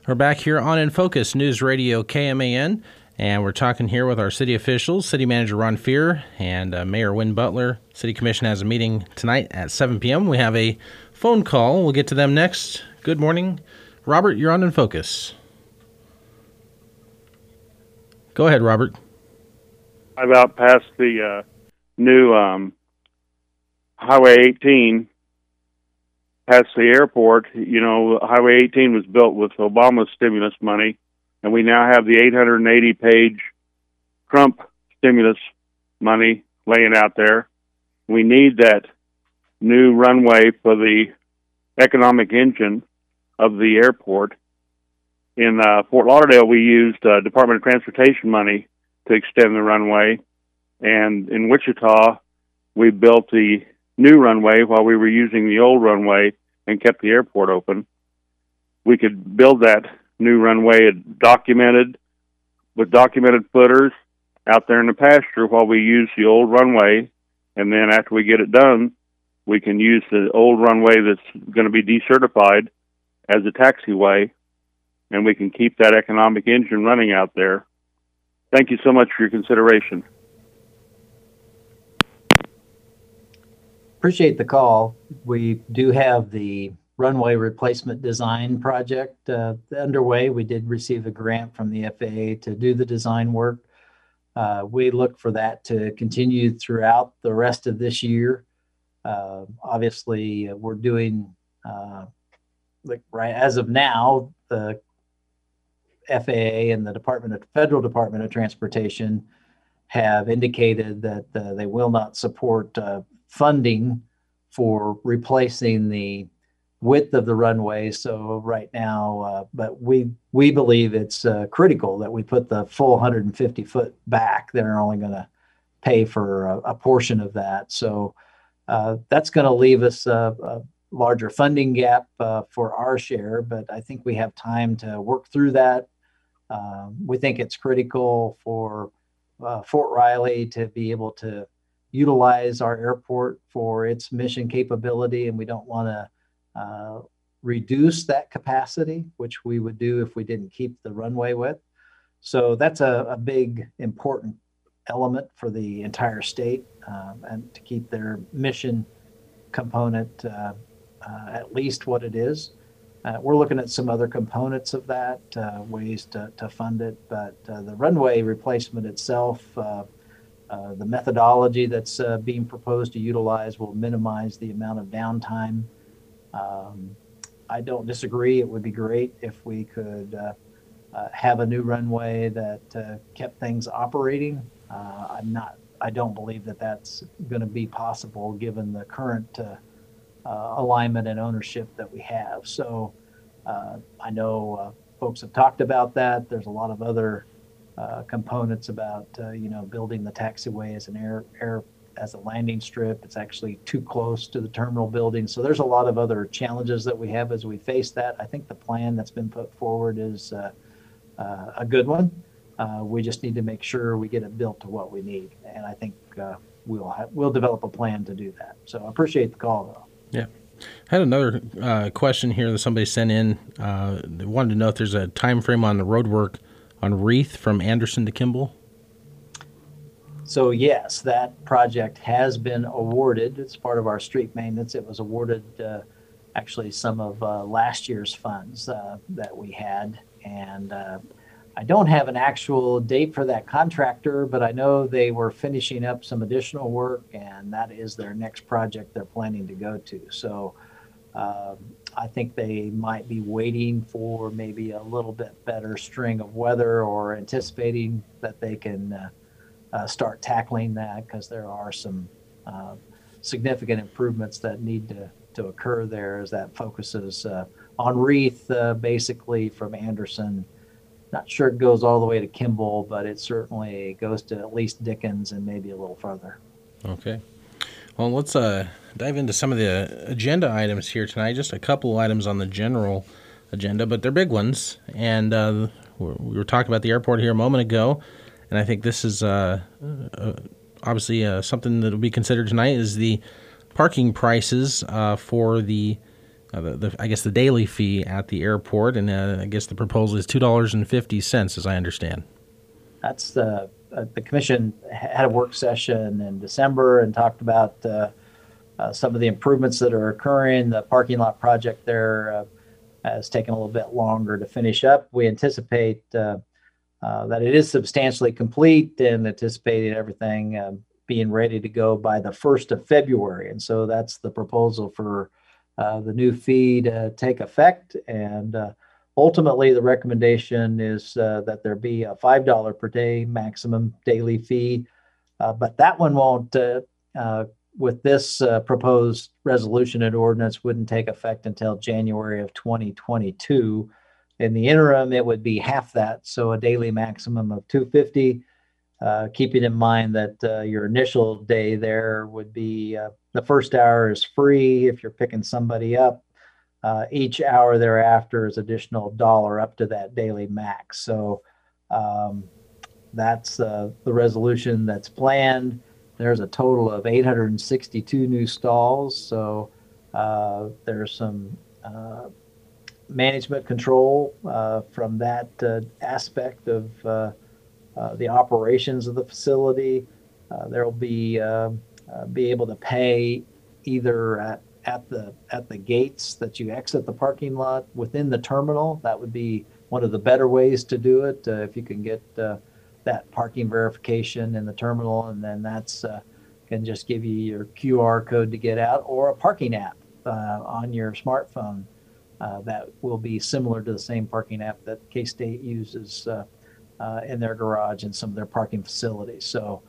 We're back here on In Focus News Radio KMAN, and we're talking here with our city officials, City Manager Ron Fear and Mayor Wynn Butler. City Commission has a meeting tonight at 7 p.m. We have a phone call. We'll get to them next. Good morning. Robert, you're on In Focus. Go ahead, Robert. I've out past the new Highway 18, past the airport. You know, Highway 18 was built with Obama's stimulus money, and we now have the 880-page Trump stimulus money laying out there. We need that new runway for the economic engine of the airport. In Fort Lauderdale, we used Department of Transportation money to extend the runway, and in Wichita, we built the new runway while we were using the old runway and kept the airport open. We could build that new runway with documented footers out there in the pasture while we use the old runway, and then after we get it done, we can use the old runway that's going to be decertified as a taxiway, and we can keep that economic engine running out there. Thank you so much for your consideration. Appreciate the call. We do have the runway replacement design project underway. We did receive a grant from the FAA to do the design work. We look for that to continue throughout the rest of this year. Obviously, we're doing, right as of now, the FAA and the Federal Department of Transportation have indicated that they will not support funding for replacing the width of the runway. So right now, but we believe it's critical that we put the full 150 foot back. They're only going to pay for a portion of that. So that's going to leave us a larger funding gap for our share, but I think we have time to work through that. We think it's critical for Fort Riley to be able to utilize our airport for its mission capability, and we don't want to reduce that capacity, which we would do if we didn't keep the runway width. So that's a big, important element for the entire state, and to keep their mission component at least what it is. We're looking at some other components of that, ways to fund it, but the runway replacement itself, the methodology that's being proposed to utilize will minimize the amount of downtime. I don't disagree. It would be great if we could have a new runway that kept things operating. I don't believe that that's going to be possible given the current alignment and ownership that we have. So I know folks have talked about that. There's a lot of other components about building the taxiway as an as a landing strip. It's actually too close to the terminal building. So there's a lot of other challenges that we have as we face that. I think the plan that's been put forward is a good one. We just need to make sure we get it built to what we need, and I think we'll develop a plan to do that. So I appreciate the call, though. Yeah. I had another question here that somebody sent in. They wanted to know if there's a time frame on the road work on Wreath from Anderson to Kimball. So yes, that project has been awarded. It's part of our street maintenance. It was awarded actually some of last year's funds that we had. And I don't have an actual date for that contractor, but I know they were finishing up some additional work, and that is their next project they're planning to go to. So I think they might be waiting for maybe a little bit better string of weather, or anticipating that they can start tackling that, because there are some significant improvements that need to occur there, as that focuses on Wreath, basically from Anderson. Not sure it goes all the way to Kimball, but it certainly goes to at least Dickens and maybe a little further. Okay. Well, let's dive into some of the agenda items here tonight. Just a couple items on the general agenda, but they're big ones. And we were talking about the airport here a moment ago, and I think this is obviously something that will be considered tonight, is the parking prices for the I guess the daily fee at the airport, and I guess the proposal is $2.50, as I understand. That's the commission had a work session in December and talked about some of the improvements that are occurring. The parking lot project there has taken a little bit longer to finish up. We anticipate that it is substantially complete and anticipating everything being ready to go by the 1st of February. And so that's the proposal for the new fee to take effect. And ultimately, the recommendation is that there be a $5 per day maximum daily fee. But that one won't, with this proposed resolution and ordinance, wouldn't take effect until January of 2022. In the interim, it would be half that, so a daily maximum of $2.50. Keeping in mind that your initial day there would be the first hour is free if you're picking somebody up. Each hour thereafter is additional $1 up to that daily max. So that's the resolution that's planned. There's a total of 862 new stalls. So there's some management control from that aspect of the operations of the facility. There'll be able to pay either at the gates that you exit the parking lot within the terminal. That would be one of the better ways to do it. If you can get that parking verification in the terminal, and then that's can just give you your QR code to get out, or a parking app on your smartphone that will be similar to the same parking app that K-State uses in their garage and some of their parking facilities. So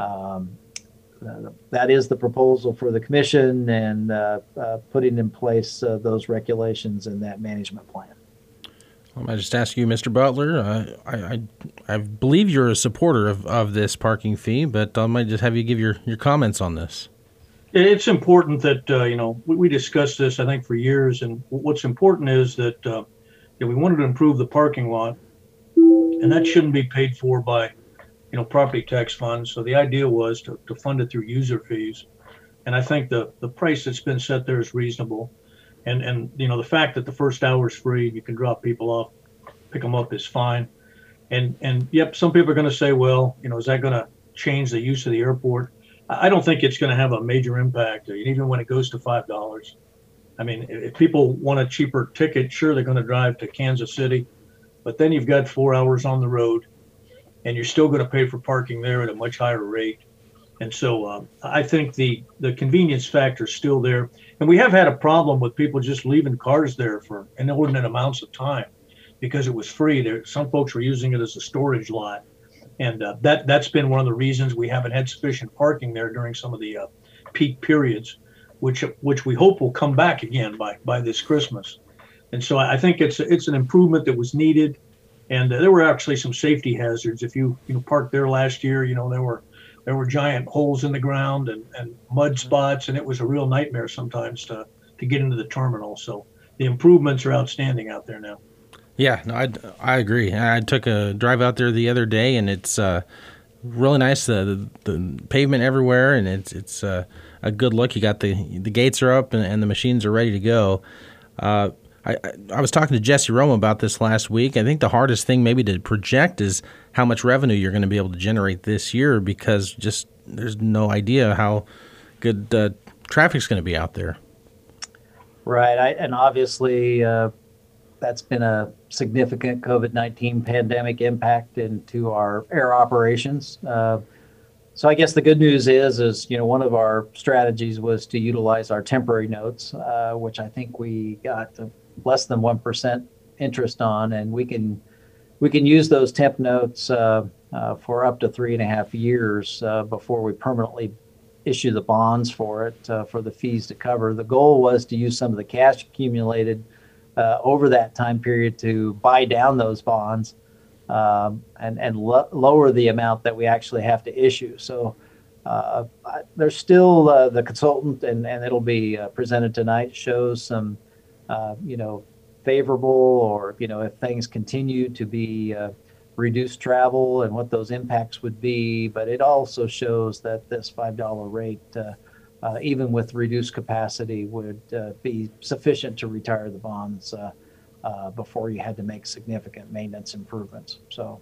that is the proposal for the commission, and putting in place those regulations in that management plan. I just ask you, Mr. Butler, I believe you're a supporter of this parking fee, but I might just have you give your comments on this. It's important that, we discussed this, I think, for years. And what's important is that we wanted to improve the parking lot, and that shouldn't be paid for by, property tax funds. So the idea was to fund it through user fees. And I think the price that's been set there is reasonable. And the fact that the first hour is free, you can drop people off, pick them up is fine. And yep, some people are going to say, well, is that going to change the use of the airport? I don't think it's going to have a major impact, even when it goes to $5. I mean, if people want a cheaper ticket, sure, they're going to drive to Kansas City, but then you've got 4 hours on the road, and you're still going to pay for parking there at a much higher rate. And so I think the convenience factor is still there. And we have had a problem with people just leaving cars there for inordinate amounts of time because it was free. Some folks were using it as a storage lot. And that's been one of the reasons we haven't had sufficient parking there during some of the peak periods, which we hope will come back again by this Christmas. And so I think it's an improvement that was needed. And there were actually some safety hazards. If you parked there last year, there were giant holes in the ground and mud spots, and it was a real nightmare sometimes to get into the terminal. So the improvements are outstanding out there now. Yeah, no, I agree. I took a drive out there the other day, and it's really nice. The pavement everywhere, and it's a good look. You got the gates are up, and the machines are ready to go. I was talking to Jesse Roma about this last week. I think the hardest thing maybe to project is how much revenue you're going to be able to generate this year, because just there's no idea how good traffic's going to be out there. Right, and obviously that's been a significant COVID-19 pandemic impact into our air operations. So I guess the good news is one of our strategies was to utilize our temporary notes, which I think we got less than 1% interest on, and we can use those temp notes for up to 3.5 years before we permanently issue the bonds for it, for the fees to cover. The goal was to use some of the cash accumulated over that time period to buy down those bonds and lower the amount that we actually have to issue. So there's still the consultant, and it'll be presented tonight, shows some favorable, or if things continue to be reduced travel and what those impacts would be. But it also shows that this $5 rate even with reduced capacity, would be sufficient to retire the bonds before you had to make significant maintenance improvements. So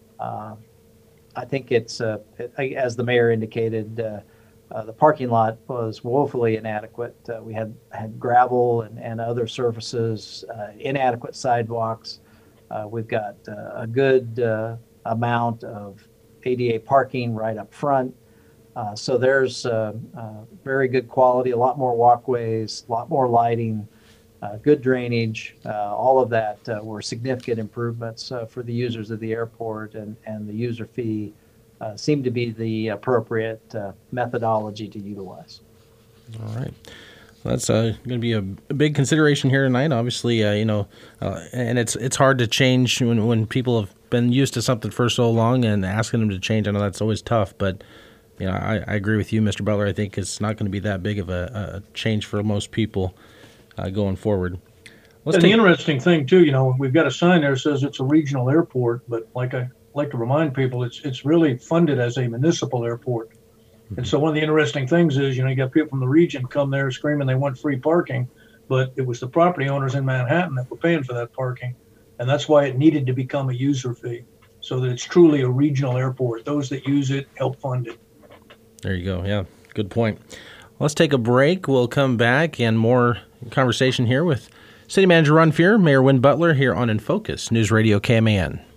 I think it's, as the mayor indicated, the parking lot was woefully inadequate. We had gravel and other surfaces, inadequate sidewalks. We've got a good amount of ADA parking right up front. So there's very good quality, a lot more walkways, a lot more lighting, good drainage. All of that were significant improvements for the users of the airport, and the user fee seemed to be the appropriate methodology to utilize. All right. Well, that's going to be a big consideration here tonight. Obviously, and it's hard to change when people have been used to something for so long, and asking them to change, I know that's always tough. But I agree with you, Mr. Butler. I think it's not going to be that big of a change for most people going forward. The interesting thing too, we've got a sign there that says it's a regional airport, but like I like to remind people, it's really funded as a municipal airport. And so one of the interesting things is, you got people from the region come there screaming they want free parking, but it was the property owners in Manhattan that were paying for that parking. And that's why it needed to become a user fee, so that it's truly a regional airport. Those that use it help fund it. There you go. Yeah, good point. Let's take a break. We'll come back and more conversation here with City Manager Ron Fear, Mayor Win Butler here on In Focus, News Radio KMAN.